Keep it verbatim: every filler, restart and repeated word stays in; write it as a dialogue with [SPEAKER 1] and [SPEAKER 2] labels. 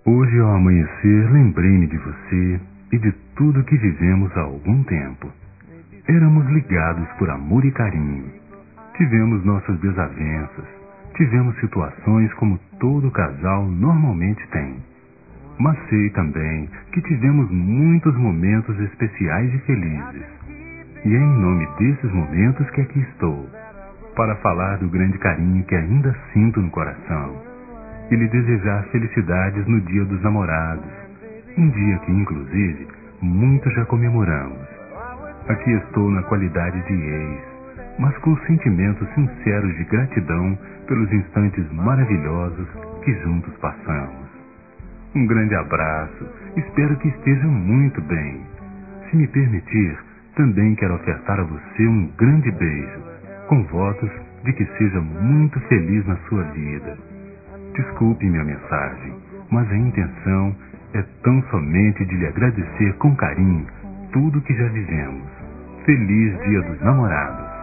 [SPEAKER 1] Hoje, ao amanhecer, lembrei-me de você e de tudo que vivemos há algum tempo. Éramos ligados por amor e carinho. Tivemos nossas desavenças. Tivemos situações como todo casal normalmente tem. Mas sei também que tivemos muitos momentos especiais e felizes. E é em nome desses momentos que aqui estou, para falar do grande carinho que ainda sinto no coração e lhe desejar felicidades no Dia dos Namorados, um dia que, inclusive, muitos já comemoramos. Aqui estou na qualidade de ex, mas com sentimentos sinceros de gratidão pelos instantes maravilhosos que juntos passamos. Um grande abraço, espero que esteja muito bem. Se me permitir, também quero ofertar a você um grande beijo, com votos de que seja muito feliz na sua vida. Desculpe minha mensagem, mas a intenção é tão somente de lhe agradecer com carinho tudo que já vivemos. Feliz Dia dos Namorados!